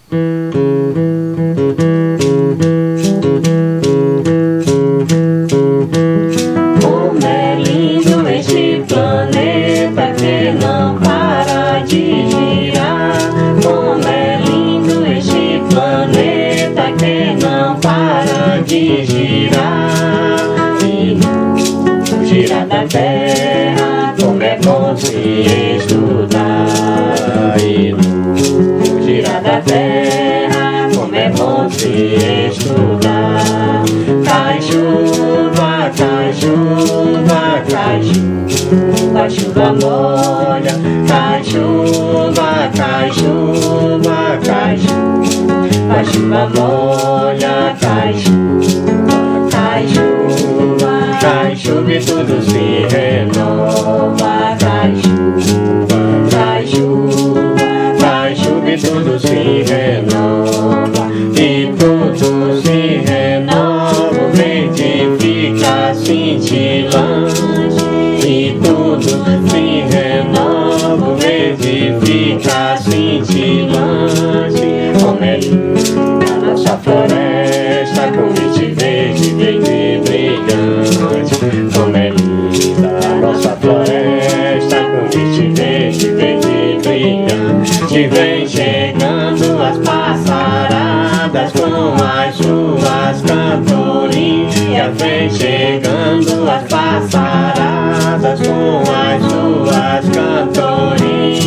Como é lindo este planeta que não para de girar. Como é lindo este planeta que não para de girar. E no girar da terra, como é bom se estudar. E no girar da terra, como é bom se estudar. Cai chuva, cai chuva, cai chuva, chuva molha. Cai chuva, cai chuva, cai chuva, chuva molha. Cai chuva, cai chuva, cai chuva e tudo se renova. Cai chuva, cai chuva, cai chuva e tudo se renova. E tudo se renova, o verde fica cintilante. E tudo se renova, o verde fica cintilante. Como é linda a nossa floresta, com verde verde, verde brilhante. Como é linda a nossa floresta, com verde verde, verde brilhante. Vem chegando as passaradas com as suas cantorias. Vem chegando as passaradas com as suas cantorias.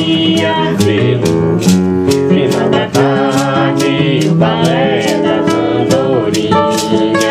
Final da tarde, o balé das andorinhas.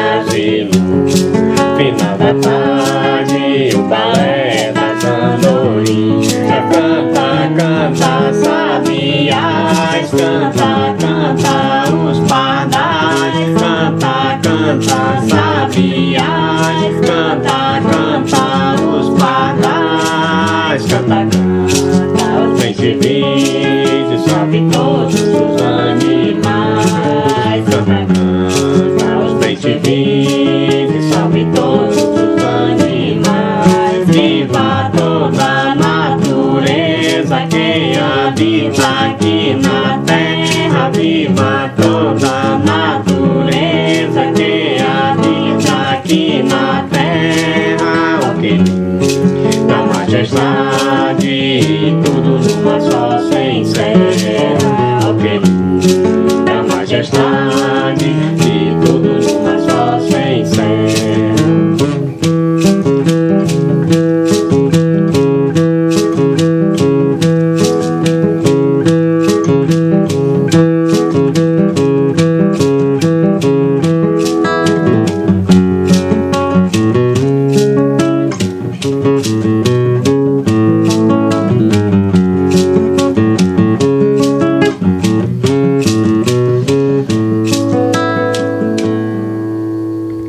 Final da tarde, o balé das andorinhas. Canta, canta, sabiás. Canta, canta, os pardais. Canta, canta, sabiás. Canta, canta, os pardais. Canta, canta, os bem-te-vidos, sobe todos os animais. Canta, canta, os bem-te-vidos, sobe todos os animais. Viva toda a natureza que habita aqui na terra. Viva toda a natureza que habita aqui na terra. O que da majestade e tudo numa só se encerra. O que da majestade